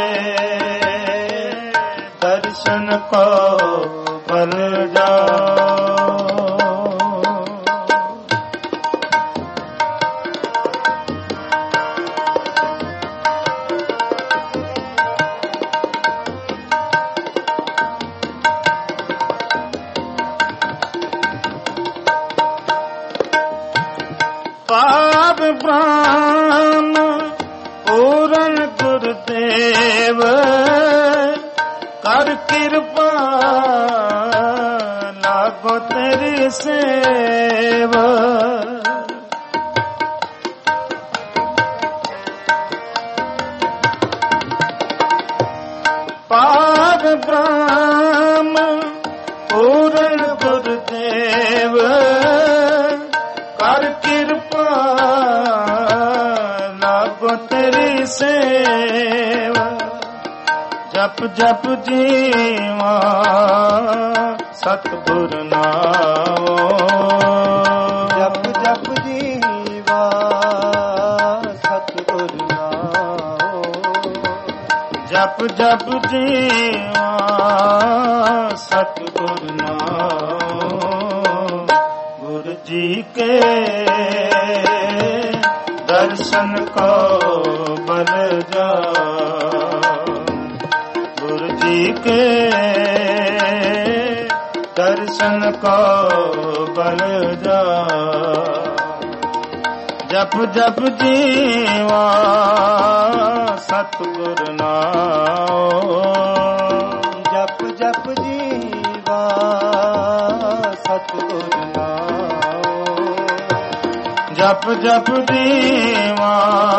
दर्शन को बल जाओ। पाप ब्रह्म पूर्ण गुरुदेव कर कृपा लागो तेरी सेव। पाप ब्रह्म पूर्ण गुरुदेव कर कृपा लागो तेरी सेवा। जप जप जीवा सतगुरु नाम। जप जप जीवा सतगुरु नाम। जप जप जीवा सतगुरु नाम। गुरु जी के दर्शन को बल जाओ। गुरु जी के दर्शन को बल जाओ। जप जप जीवा सतगुरु नाम। जप जप जीवा सतगुरु नाम। जप जप जीवा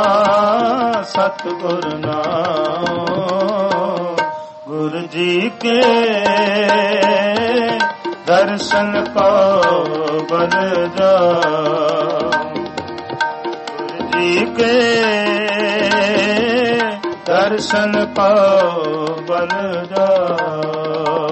सतगुरु नाम। गुरु जी के दर्शन को बल जाओ। गुरु जी के दर्शन को बल जाओ।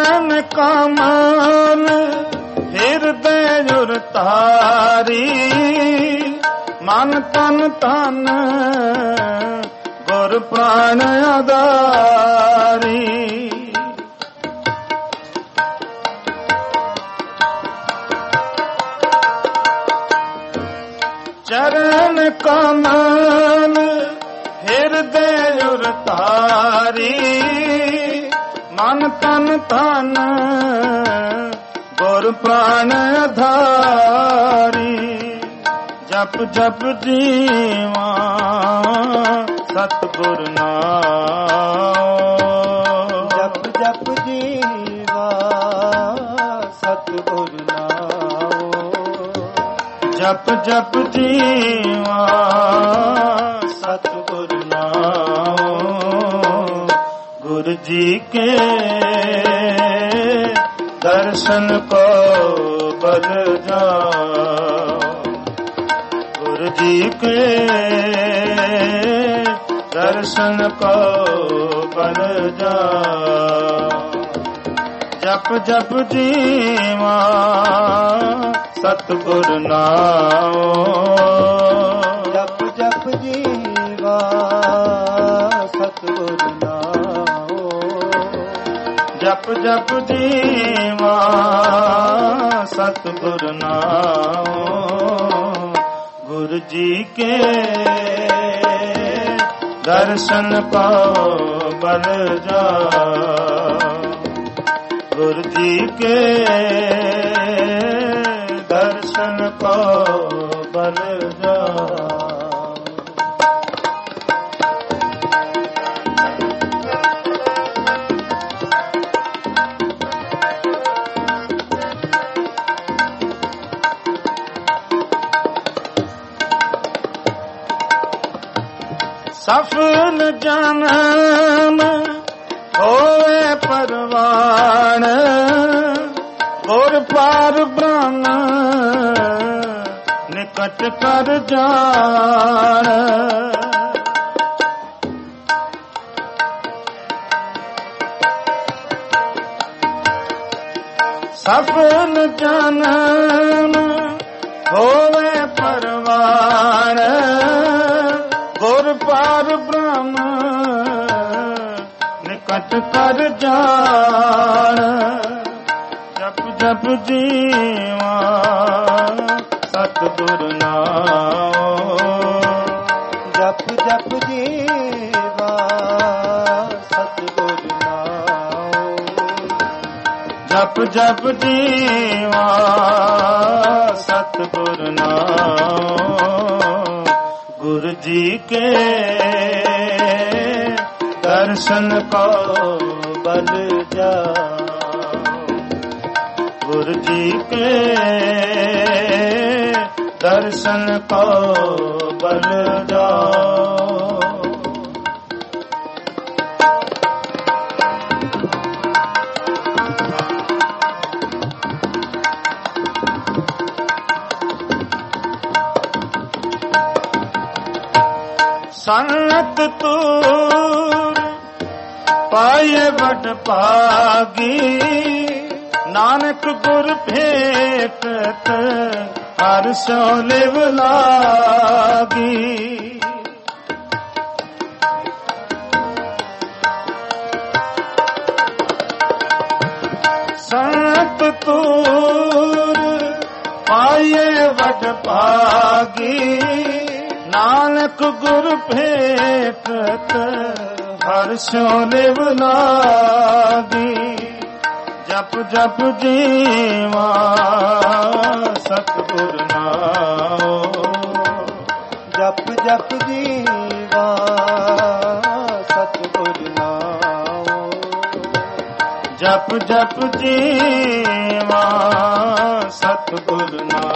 ਚਰਨ ਕਮਲ ਹਿਰਦੈ ਜੁਰ ਧਾਰੀ ਮਨ ਤਨ ਤਨ ਗੁਰ ਪ੍ਰਾਣ ਆਧਾਰੀ ਚਰਨ ਕਮਲ ਹਿਰਦੈ ਜੁਰ ਧਾਰੀ ਮਨ ਤਨ ਤਨ ਗੁਰ ਪ੍ਰਾਣ ਆਧਾਰੀ ਜਪ ਜਪ ਜੀਵਾ ਸਤਿਗੁਰ ਨਾਮ ਜਪ ਜਪ ਜੀਵਾ ਸਤਿਗੁਰ ਨਾਮ ਜਪ ਜਪ ਜੀਵਾ ਸਤਿਗੁਰ ਨਾਮ ਗੁਰੂ ਜੀ ਕੇ ਦਰਸ਼ਨ ਕੋ ਬਲ ਜਾਓ ਗੁਰੂ ਜੀ ਕੇ ਦਰਸ਼ਨ ਕੋ ਬਲ ਜਾਓ ਜਪ ਜਪ ਜੀਵਾ ਸਤਿਗੁਰ ਨਾਮ ਜਪ ਜਪ ਜੀਵਾ ਸਤਿਗੁਰ ਨਾਮ ਜਪ ਜਪ ਜੀਵਾ ਸਤਿਗੁਰ ਨਾਮ ਗੁਰੂ ਜੀ ਕੇ ਦਰਸ਼ਨ ਪਾਓ ਬਲ ਜਾਓ ਗੁਰੂ ਜੀ ਕੇ ਦਰਸ਼ਨ ਪਾਓ ਬਲ ਜਾਓ ਸਫਲ ਜਨਮ ਹੋਏ ਪਰਵਾਨ ਗੁਰ ਪਾਰ ਬ੍ਰਹਮ ਨਿਕਟ ਕਰ ਜਾਣ ਸਫਲ ਜਨਮ ਹੋਵੇ ਪਰਵਾਨ ਗੁਰ ਪਾਰ ਬ੍ਰਹਮ ਨਿਕਟ ਕਰ ਜਾਣ ਜਪ ਜਪ ਜੀਵਾ ਸਤਿਗੁਰ ਨਾਮ ਜਪ ਜਪ ਜੀਵਾ ਸਤਿਗੁਰ ਨਾਮ ਜਪ ਜਪ ਜੀਵਾ ਸਤਿਗੁਰ ਨਾਮ ਗੁਰੂ ਜੀ ਕੇ ਦਰਸ਼ਨ ਕੋ ਬਲ ਜਾਓ ਗੁਰੂ ਜੀ ਕੇ ਦਰਸ਼ਨ ਕੋ ਬਲ ਜਾਓ ਸੰਤ ਤੂਰ ਪਾਏ ਵਡ ਭਾਗੀ ਨਾਨਕ ਗੁਰ ਭੇਟਤ ਹਰ ਸੋ ਲਿਵ ਲਾਗੀ ਸੰਤ ਤੂਰ ਪਾਏ ਵਡ ਭਾਗੀ ਨਾਨਕ ਗੁਰ ਭੇਟਤ ਹਰ ਸੋ ਲਿਵ ਲਾਗੀ ਜਪ ਜਪ ਜੀਵਾ ਸਤਿਗੁਰ ਨਾਮ ਜਪ ਜਪ ਜੀਵਾ ਸਤਿਗੁਰ ਨਾਮ ਜਪ ਜਪ ਜੀਵਾ ਸਤਿਗੁਰ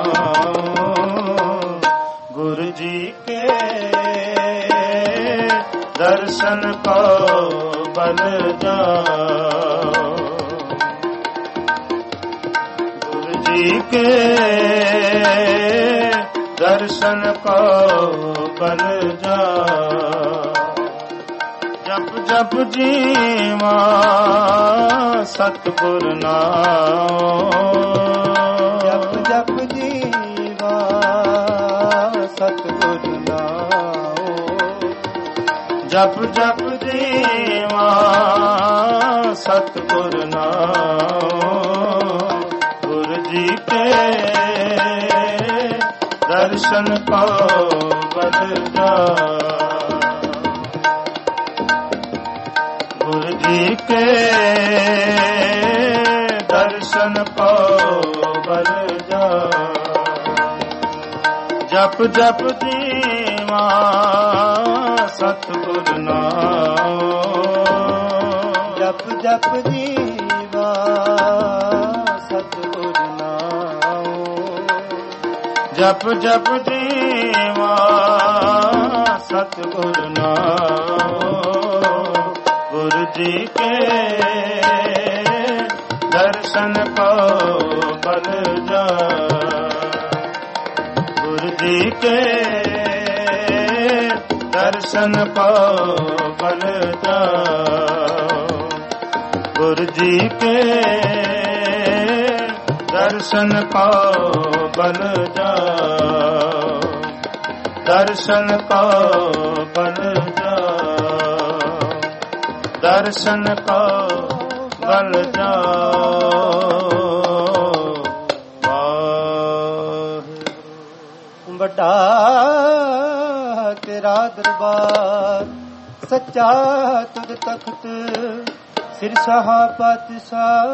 ਨਾਮ ਗੁਰੂ ਜੀ ਕੇ ਦਰਸ਼ਨ ਕੋ ਬਲ ਜਾਓ ਗੁਰੂ ਜੀ ਕੇ ਦਰਸ਼ਨ ਕੋ ਬਲ ਜਾਓ ਜਪ ਜਪ ਜੀਵਾ ਸਤਿਗੁਰ ਨਾਮ ਜਪ ਜਪ ਜੀਵਾ ਸਤਿਗੁਰ ਨਾਮ ਜਪ ਜਪ ਜੀਵਾ ਸਤਿਗੁਰ ਨਾਮ ਗੁਰ ਜੀ ਕੇ ਦਰਸ਼ਨ ਪਾਓ ਬਲ ਜਾ ਗੁਰ ਜੀ ਕੇ ਦਰਸ਼ਨ ਪਾਓ ਬਲ ਜਾ ਜਪ ਜਪ ਜੀਵਾ ਸਤਿਗੁਰ ਨਾਮ ਜਪ ਜਪ ਜੀਵਾ ਸਤਿਗੁਰ ਨਾਮ ਜਪ ਜਪ ਜੀਵਾ ਸਤਿਗੁਰ ਨਾਮ ਗੁਰ ਜੀ ਕੇ ਦਰਸ਼ਨ ਪਾਓ ਬਲ ਜਾ ਗੁਰ ਜੀ ਕੇ ਦਰਸ਼ਨ ਪਾਓ ਬਲ ਜਾ ਗੁਰ ਜੀ ਕੇ ਦਰਸ਼ਨ ਪਾਓ ਬਲ ਜਾ ਦਰਸ਼ਨ ਪਾਓ ਬਲ ਜਾ ਦਰਸ਼ਨ ਪਾਓ ਬਲ ਜਾ ਵੱਡਾ ਤੇਰਾ ਦਰਬਾਰ ਸੱਚਾ ਤੁਧ ਤਖਤ ਸਿਰ ਸ਼ਾਹ ਪਾਤਸ਼ਾਹ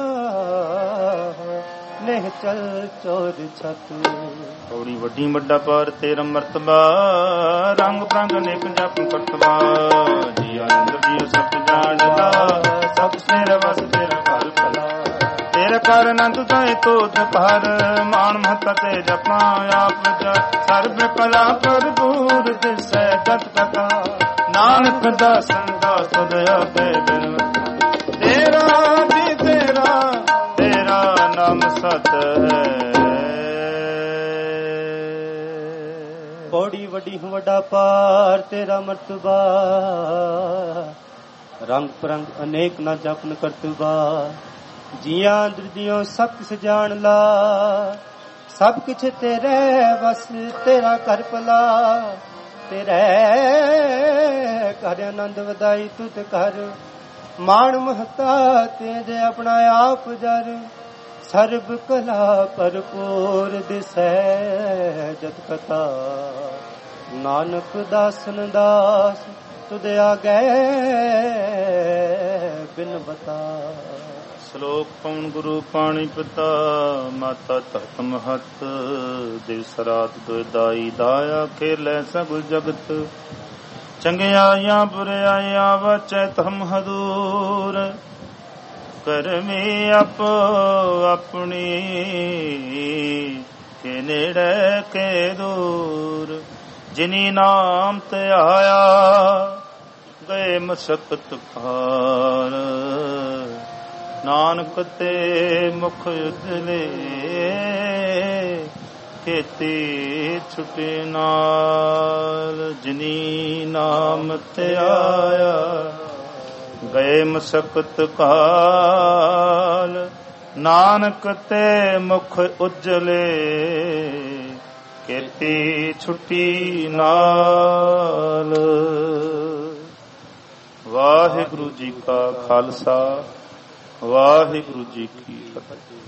ਨਹਿ ਚਲ ਚੋਰ ਛਤ ਔੜੀ ਵੱਡੀ ਵੱਡਾ ਪਾਰ ਤੇਰਾ ਮਰਤਬਾ ਰੰਗ ਪ੍ਰੰਗ ਅਨੇਕ ਜਪ ਕਰਤਵਾ ਜੀ ਆਨੰਦ ਜੀ ਸਭ ਜਾਣਦਾ ਸਭ ਸਿਰ ਵਸ ਤੇਰਾ ਘਰ ਭਲਾ ਤੇਰੇ ਕਰ ਅਨੰਦ ਤਾਏ ਤੋਤ ਪਰ ਮਾਨ ਮਹਤ ਤੇ ਜਪਾਂ ਆਪ ਸਰਬ ਕਲਾ ਭਰਪੂਰ ਦਿਸੈ ਜਤ ਕਥਾ ਨਾਨਕ ਦਾਸਨ ਦਾਸ ਦਇਆ ਤੇ ਬਿਨ ਤੇਰਾ ਜੀ ਤੇਰਾ ਤੇਰਾ ਨਾਮ ਸਤ ਹੈ ਬੜੀ ਵੱਡੀ ਵੱਡਾ ਪਾਰ ਤੇਰਾ ਮਰਤਬਾ ਰੰਗ ਪਰੰਗ ਅਨੇਕ ਨਾ ਜਪਨ ਕਰਤਬਾ ਜੀਆਂ ਦਰਜੀਆਂ ਸਭ ਕਿਛ ਜਾਣ ਲਾ ਸਭ ਕਿਛ ਤੇਰੇ ਬਸ ਤੇਰਾ ਘਰ ਭਲਾ ਤੇਰੇ ਘਰ ਆਨੰਦ ਵਧਾਈ ਤੁਧ ਕਰ ਮਾਣ ਮਹਤਾ ਤੇ ਜੇ ਆਪਣਾ ਆਪ ਜਰ ਸਰਬ ਕਲਾ ਭਰਪੂਰ ਦਿਸੈ ਜਤ ਕਥਾ ਨਾਨਕ ਦਾਸਨ ਦਾਸ ਤੁਧ ਆਗੇ ਬਿਨ ਬਤਾ ਸ਼ਲੋਕ ਪਉਣ ਗੁਰੂ ਪਾਣੀ ਪਿਤਾ ਮਾਤਾ ਧਰਤ ਮਹਤ ਦਿਵਸ ਰਾਤ ਦੁਇਦਾਈ ਦਾਇਆ ਖੇਲੇ ਸਭ ਜਗਤ ਚੰਗਿਆਈਆਂ ਬੁਰਿਆਈਆਂ ਵਚੈ ਧਮ ਹਦੂਰ ਕਰਮੀ ਆਪੋ ਆਪਣੀ ਕੇ ਨੇੜੇ ਕੇ ਦੂਰ ਜਿਨੀ ਨਾਮ ਤੇ ਆਇਆ ਗਏ ਮਸਕਤ ਪਾਰ ਨਾਨਕ ਤੇ ਮੁਖ ਉਜਲੇ ਖੇਤੀ ਛੁਟੇ ਨਾਲ ਜਿਨੀ ਨਾਮ ਤੇ ਆਇਆ ਗਏ ਮਸਕਤ ਕਾਲ ਨਾਨਕ ਤੇ ਮੁਖ ਉਜਲੇ ਖੇਤੀ ਛੁਟੀ ਨਾਲ। ਵਾਹਿਗੁਰੂ ਜੀ ਕਾ ਖਾਲਸਾ ਵਾਹਿਗੁਰੂ ਜੀ ਕੀ ਫਤਿਹ।